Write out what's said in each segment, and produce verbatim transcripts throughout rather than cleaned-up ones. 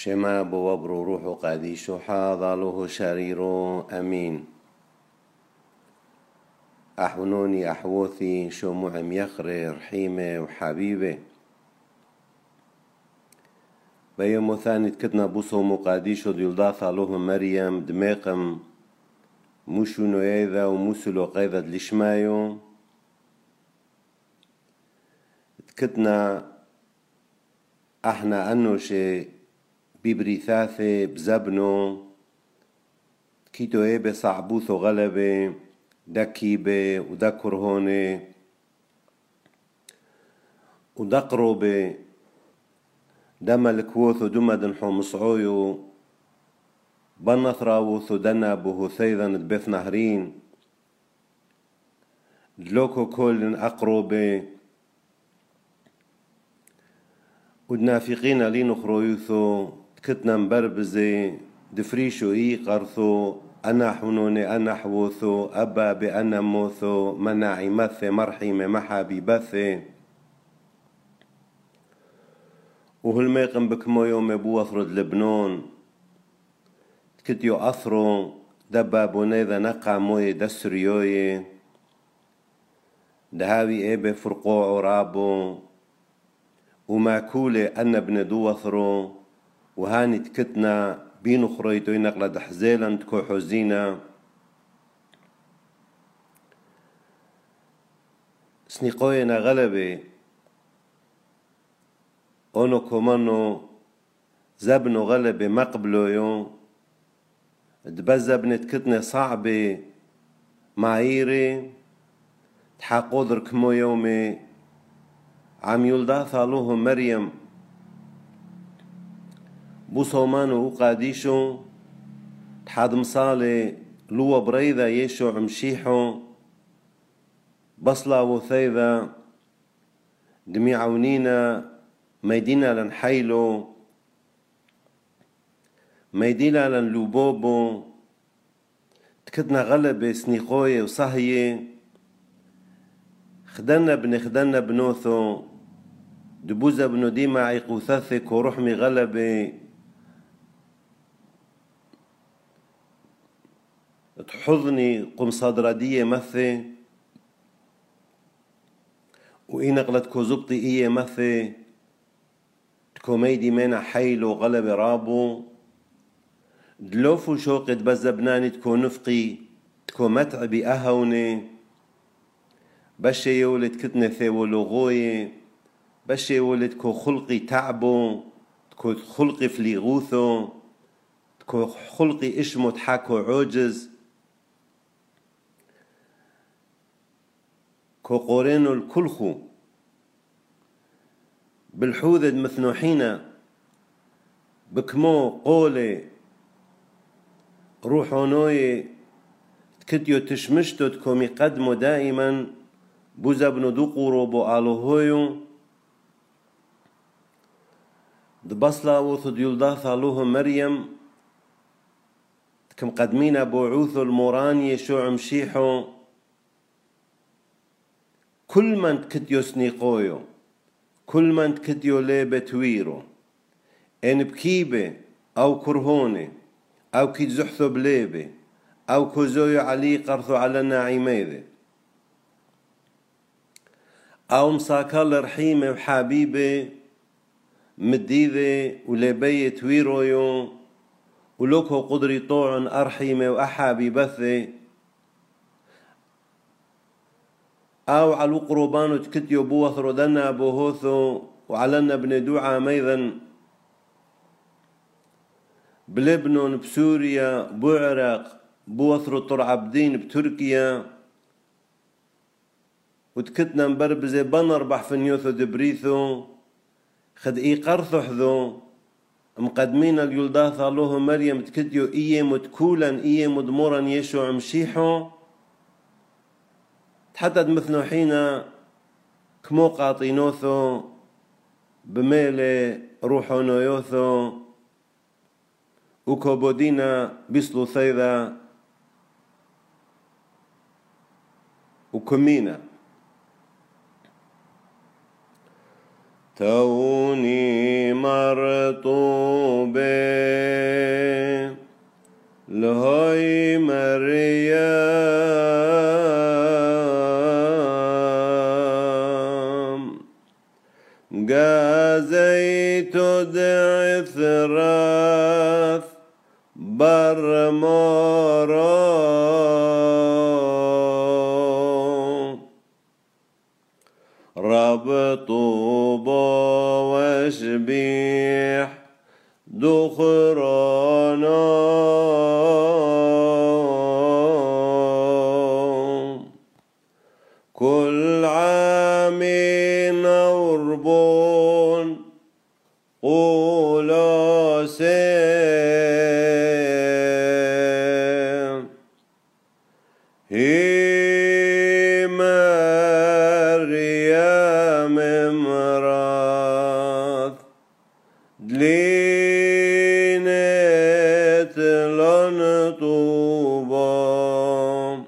شما بوبرو روحو قاديشو حاضاله شريرو أمين أحونوني أحوثي شو معم يخري رحيمة وحبيبة بيوم ثاني تكتنا بوصو مقاديشو ديلداثا له مريم دميقم مشو نويذا وموسلو قيذا دلشمايو تكتنا احنا انو شي ببريثاثي بزبنو كيتو ايبه صعبوثو غلبه دكيبه ودكرهوني ودقروبه دم الكوثو دمدن حومصعويو بنثراوثو دنابوه ثيذن دبث نهرين دلوكو كولن أقروبه ودنافقين لينو خرويوثو تكتنا مبربزي دفريشو إي قرثو أنا حنوني أنا حوثو أبا بأنا موثو مناعي مثي مرحيمة محابي بثي وهالميقن بكمو يوم بوثرد لبنون تكتيو أثرو دبا بونيذا نقع موي دسريوي دهاوي إيبه فرقوع رابو وماكولة أنا ابن دوثرو وهاني تكتنا بينو خريتو ينقل دحزيلا تكو حزينا سنيقوينا غلبي أونو كومانو زبنو غلبي مقبلو يوم دبزا بنتكتنا صعبة معيري تحقودر كمو يومي عم يلداثا له مريم بوصومانو وقاديشو تحاد مصالي لو بريذا يشو عمشيحو بصلا وثيذا دمي عونينا ميدينا لنحيلو ميدينا لنلوبوبو تكدنا غلبة سنيقوية وصهية خدنا بنخدنا بنوثو دبوزا بنو ديما عيقوثاثك ورحمي غلبة تحضني قم صدرادية مثي وإنقلت كوزبطي إيه مثي تكوميدي مينا حيلو غلبة رابو دلوفو شوقت بزبناني تكو نفقي تكو متعبي أهوني بشي يولد كتنة ثيو لغوي بشي يولد كو خلقي تعبو تكو خلقي فليغوثو تكو خلقي إشمو تحاكو عوجز كو قورينو الكلخو بالحوذد مثنوحينا بكمو قولي روحو نوي تكتيو تشمشتو تكو مقدمو دائما بوزا بنو دوقورو بو آلوهويو دبصلا وثو ديولداثا لوه مريم تكم قدمينا بو عوثو الموراني شو عمشيحو كل من تكتيو سنيقويو كل من تكتيو ليبه تويرو ان بكيبه او كرهوني او كي تزحثو بليبه او كوزويو علي قرثو على ناعيميذه أو مساكال رحيمة وحبيبة مديذة ولبية تويرويو ولوكو قدري طوعن أرحيمة وأحابي بثة أو على قربانو تكتيو بوثرو دنا بوهوثو وعلنا بن دوعا ميذا بلبنان بسوريا بعراق بوثرو طرعبدين بتركيا وتكتنا مبربزي بنربح في نيوثو دبريثو خد اي قرثو حذو مقدمين اليلداثا له مريم تكتيو ايه متكولا ايه مدمورا يشو عمشيحو تحدد مثنو حين كمو قاطينوثو بميلي روحو نويوثو وكوبودينا بيسلو ثيذا وكمينا توني مرطوبة لهي مريم قازيت دعث راث برمارا رب طوبى واشبيح دخرانا كل عام نوربون قولا سيم هي مريم امراث دلينت لن طوبى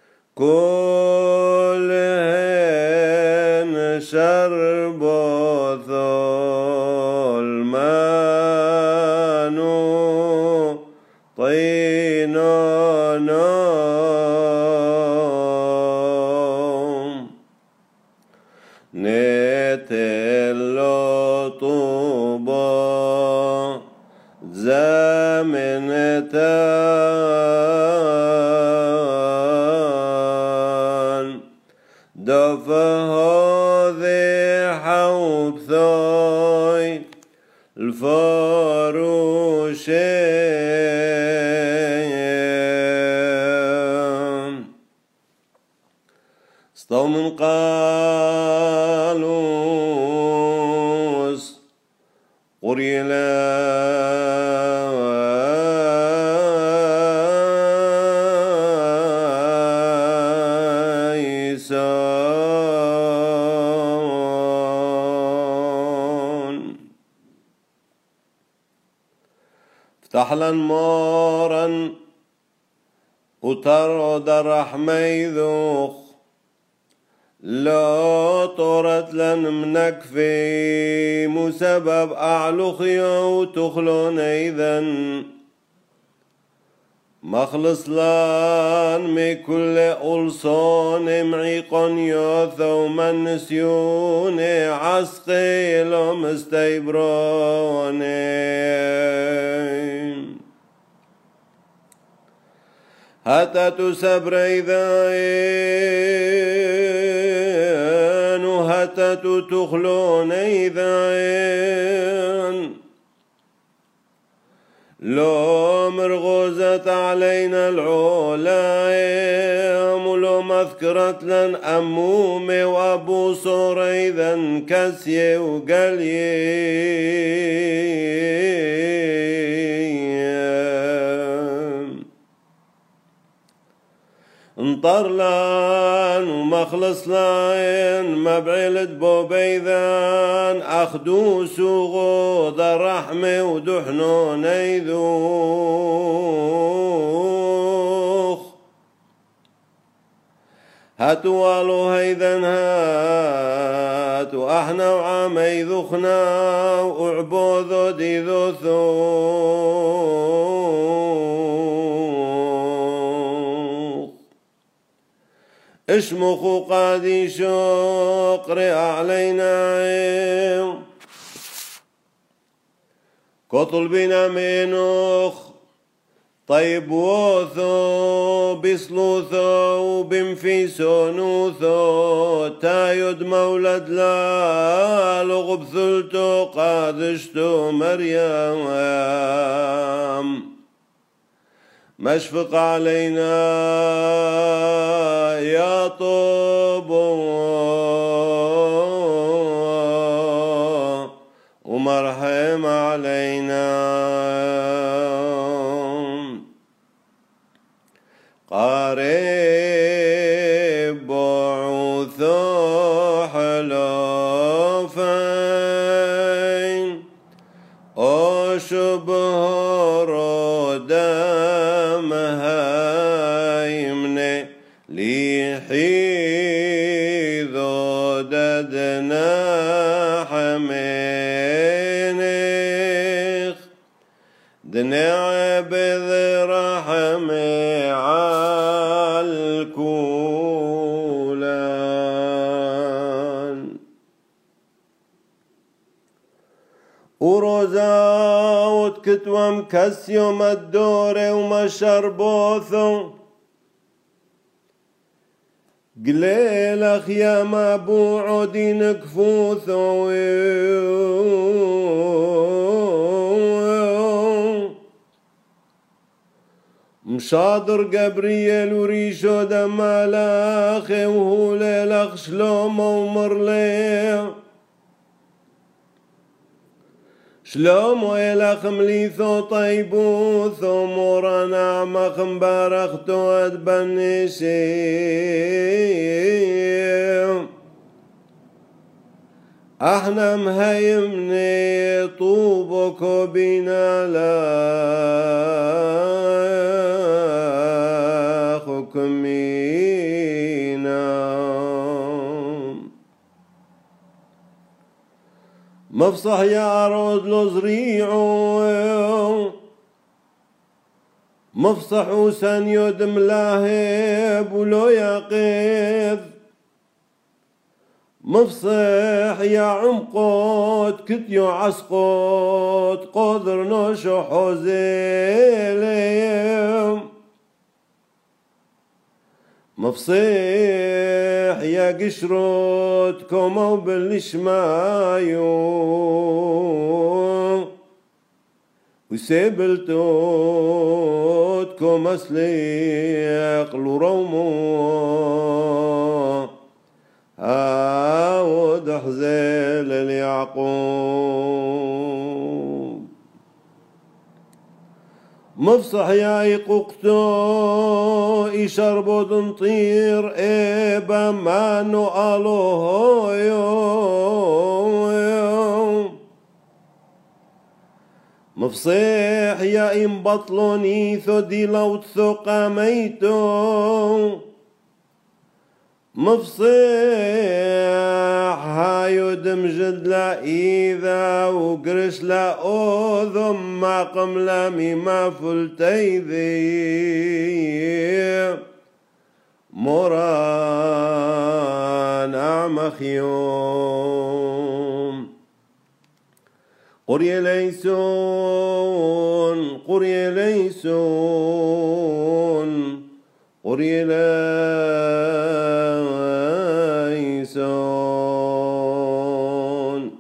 كلهن شربث المانو طينانا نتلو طوبى زمنتان دفه ذي حوب ثوي الفاروشين استو من قالوس قريلا افتح لن مارا وترد رحمي ذوخ لا طرت لن منك في مسبب أعلخيا وتخلون إذن مخلص لان من كل ألصان معيقا يوثو من نسيون عسقي لهم استيبرون حتى تسبر إذاين وحتى تخلون إذاين لو مرغوزت علينا العلايم ولو مذكرت لن أمومي وأبو صريذا كسي وقليم انطر لان ومخلص لان مبعلد بوبيذان أخدوس وغوض رحمة ودحنون يذوخ هاتوا والو هيذن هاتوا احنا وعامي ذخنا وعبوذو دي ذوثوخ اشمخوا قادي شقر علينا كطل بنا منوخ طيب ووثو بسلوثو بمفيسو نوثو تايد مولد لا لغب ثلتو قادشتو مريم مشفق علينا يا طب ومرحم علينا قريب بعوث حلوفين أشبه ردم هايمن ليحيذ ددنا حمي دنيا بذرحمي عالكولان وروزاوت كتوم كسيوم الدور وما شربوثو قليلخ يا ما بوعدين كفوثو مشاطر جبريل وريشو دمالاخي وهو ليلخ شلومو ومرلي شلومو يلخ مليثو طيبوثو مورانا عمخ مبارختو ادبنشي احنا مهيمني طوبكو بينا لا حكمينا مفصح يا أرود لو زريعو مفصح وسن يدم لاهب ولو يقظ مفصح يا عمقوت كتيو عسقوت قدر نوشو حوزيليم مفصيح يا قشروت كومو بالشمايو وسيبلتوت كوم اسليق لرومو هاود حزيل اليعقوب مفصح يا يقوقتو يشربو دنطير إيبا ما نقالو يوم مفصح يا ينبطلوني ثو دي لو تثقى ميتو مفصح هايو دمجد لا إذا وقرش لا أوذم ما قملا مما فلتيذي مران أعمخ يوم قرية ليسون قرية ليسون قرية ليسون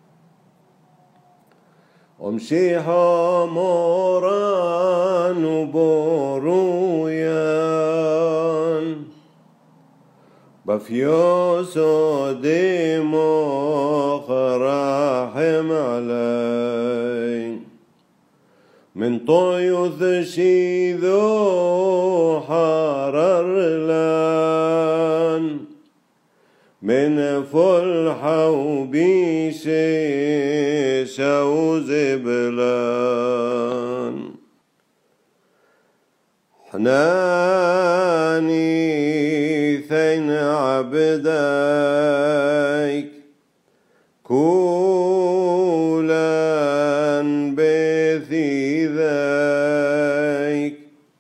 ومشيحة موران وبرويان بفيوسو ديمو خراحم علي من طيوث شيذو حرر لان من فلحة وبيشيشة وزبلان حناني ثين عبديك كولان بثي ذيك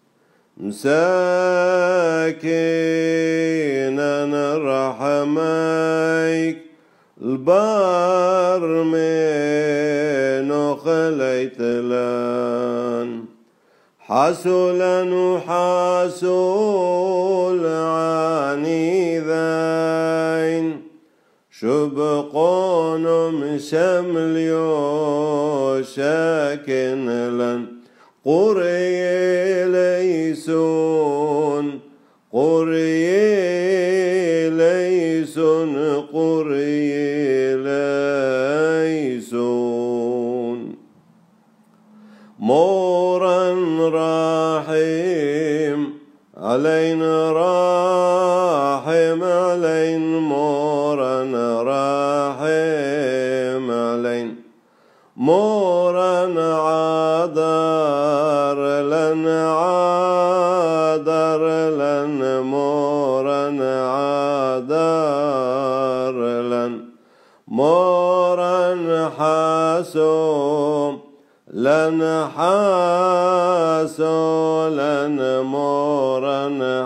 مساكينا رحميك البار منو خليت لان حسولا وحاسول عني ذين شبقون مشمل يو شاكن لن قري ليسون قري ليسون قري ليسون مورا راحم علينا راحم علين مورا راحم علين مورا عادر لن عادر لن مورا عادر لن مورا حاسوم لنحاسو لنمور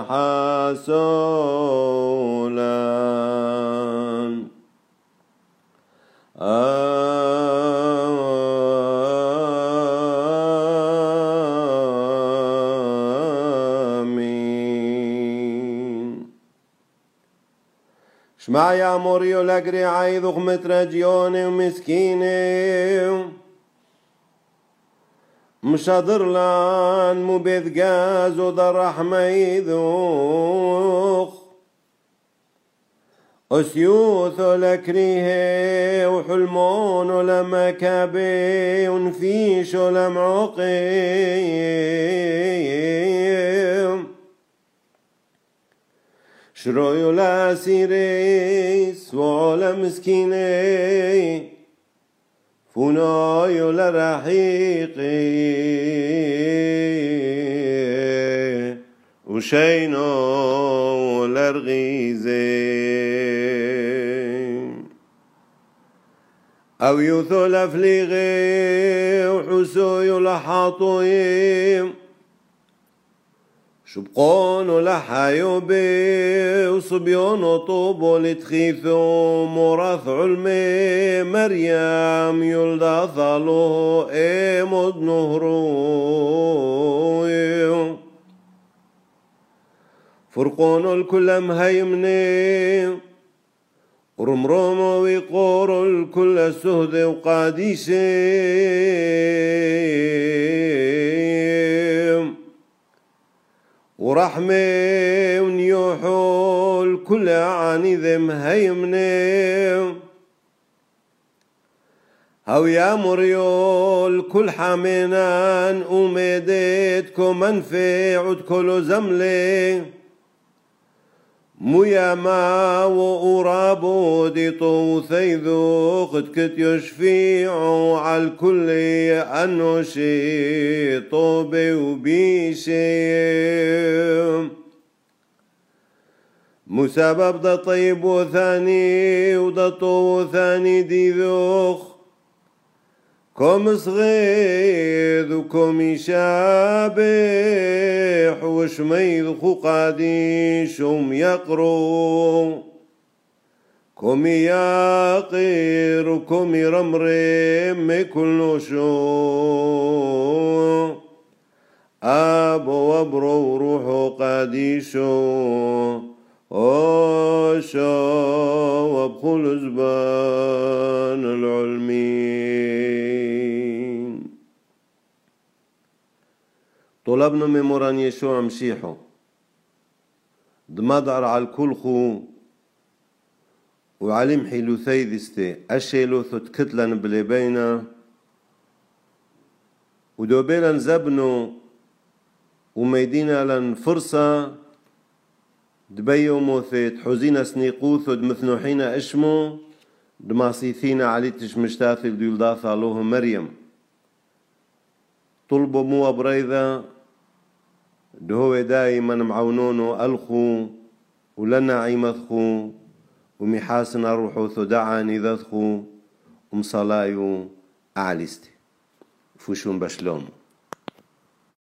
نحاسو لن آمين. شمع يا موريو لقري عيذوخ مترجيوني ومسكيني مشادر لان مبيذ قاز ودر رحميذوخ أسيوث لكريه وحلمون لمكابي ونفيش لمعقيم شرويو لاسيريس وعلى مسكيني فنايو لرحيقي وشينو لرغيزي أو يوثو لفليغي وحسويو لحاطويم شبقون لحايو بي وصبيون طوبو لتخيثو مراث علمي مريم يلدى ثالو ايمود نهروي فرقون الكل مهيمني ورمرومو ويقورو الكل سهد وقاديسي ورحمة ونيوحو الكل عاني ذم هيمني هاو يا مريو الكل حامنان وميدتكو منفع ودكلو زملي مياما وقرابو دي طوثيذو قد كت يشفيعو عالكل أنو شي طوبي وبيشي مسبب دا طيب وثاني ودا طو ثاني دي ذوخ كوم صغير وكوم يشابح وشميذ قاديش وم يقرو كوم يقير وكوم يرمرم كل شو أبو وبرو روحو قاديشو أوشو وابخل زبان العلمين. طلبنا من مران يشوع مشيحو دمدعر على الكل خو وعلم حيلو ثيذستي أشيلو ثت كتلن بليبينا ودوبيلا زبنو وميدينا لن فرصة دبيو موثيت حزينة سنيقوثو دمثنوحين اشمو دماسيثين عليتش مشتاثل ديولداث علوه مريم طلبوا مو بريذا دهو دايما معونونو الخو ولنا عيمثخو ومحاسنا روحو ثدعاني ذاثخو ومصلايو أعليستي فوشون بشلوم.